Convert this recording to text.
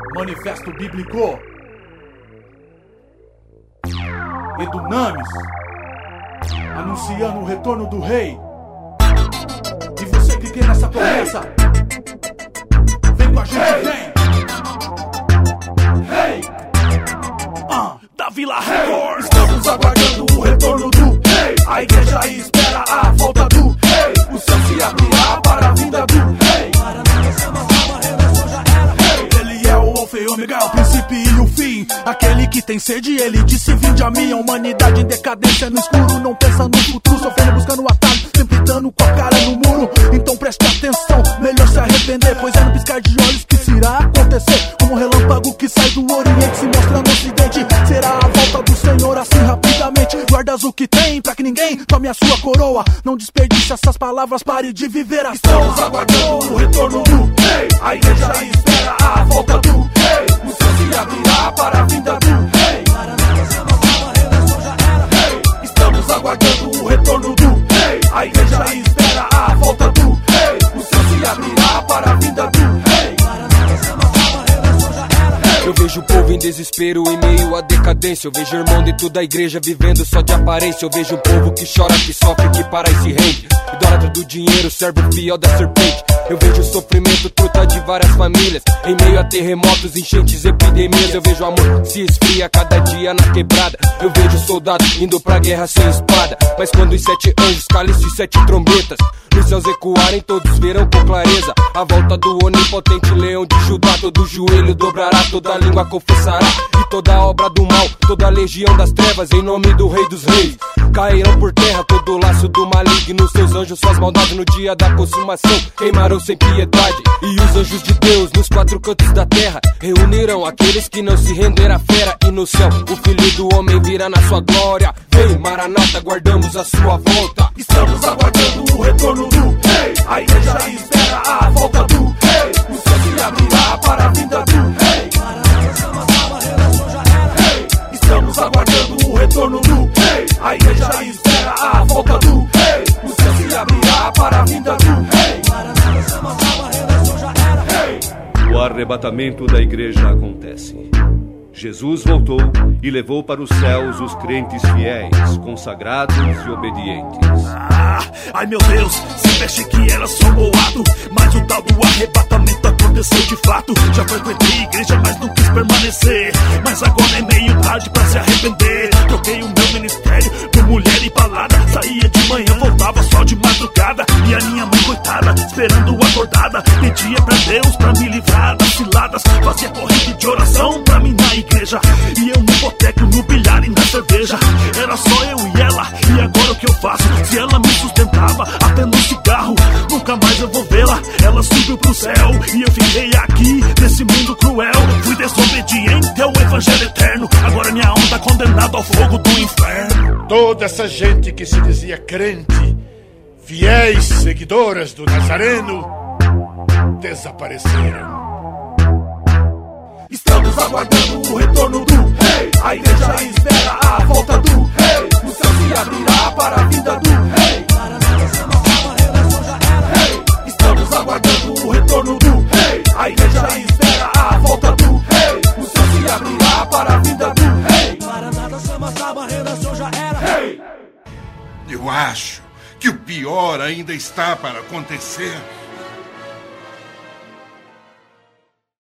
Manifesto Bíblico Edunamis, anunciando o retorno do rei. E você que crê nessa promessa, vem com a gente, vem. Hey. Da Vila Record. Estamos aguardando o retorno do rei. A igreja espera a volta do rei. O céu se abrirá para a vinda do rei. Ele é o alfa e ômega, o princípio e o fim. Aquele que tem sede, ele disse: vinde a mim. A humanidade em decadência no escuro, não pensa no futuro, sofrendo, buscando o atalho, sempre dando com a cara no muro. Então preste atenção, melhor se arrepender, pois é no piscar de olhos que isso irá acontecer. Como um relâmpago que sai do oriente, se mostra no ocidente. Será a volta do Senhor assim rapidamente. Guardas o que tem, pra que ninguém tome a sua coroa. Não desperdice essas palavras, pare de viver a Estamos aguardando o retorno do rei. A igreja espera a volta do rei. O céu se abrirá para a vinda do rei. Estamos aguardando o retorno do rei. A igreja espera a volta do rei. O céu se abrirá para a vinda do rei. Eu vejo o povo em desespero, em meio à decadência. Eu vejo irmão dentro da igreja vivendo só de aparência. Eu vejo um povo que chora, que sofre, que para e se rende. Idólatra do dinheiro, servo fiel da serpente. Eu vejo o sofrimento, truta de várias famílias. Em meio a terremotos, enchentes, epidemias. Eu vejo o amor se esfria cada dia na quebrada. Eu vejo soldados indo pra guerra sem espada. Mas quando os 7 anjos calem-se e 7 trombetas nos céus ecoarem, todos verão com clareza a volta do onipotente leão de Judá. Todo joelho dobrará, toda língua confessará. E toda obra do mal, toda legião das trevas, em nome do Rei dos Reis, cairão por terra. Todo laço do maligno, seus anjos, suas maldades no dia da consumação queimarão sem piedade. E os anjos de Deus nos 4 cantos da terra reunirão aqueles que não se renderam à fera. E no céu o Filho do Homem virá na sua glória. Vem Maranata, guardamos a sua volta. Estamos aguardando o retorno do rei. A igreja espera a volta do rei. O céu se abrirá para a vinda do rei. Estamos aguardando o retorno do rei. A igreja espera a volta do rei. O céu se abrirá para a vinda do rei. O arrebatamento da igreja acontece. Jesus voltou e levou para os céus os crentes fiéis, consagrados e obedientes. Ai meu Deus, sempre achei que era só boato, mas o tal do arrebatamento aconteceu de fato. Já frequentei igreja, mas não quis permanecer. Mas agora é meio tarde pra se arrepender. Troquei o meu ministério por mulher e balada. Saía de manhã, voltava só de madrugada. E a minha mãe, coitada, esperando acordada, pedia pra Deus pra me livrar das ciladas. Fazia corrente de oração pra mim na igreja, e eu no boteco, no bilhar e na cerveja. Era só eu e ela, e agora o que eu faço? Se ela me sustentava até no cigarro, nunca mais eu vou vê-la. Ela subiu pro céu e eu fiquei aqui nesse mundo cruel. Fui desobediente ao evangelho eterno, agora minha alma tá condenada ao fogo do inferno. Toda essa gente que se dizia crente, fiéis seguidoras do Nazareno, desapareceram. Estamos aguardando o retorno do rei. A igreja espera a volta do rei. O céu se abrirá para a vinda do rei. Estamos aguardando o retorno do rei. A igreja espera a volta do rei. O céu se abrirá para a vinda do rei. Eu acho que o pior ainda está para acontecer.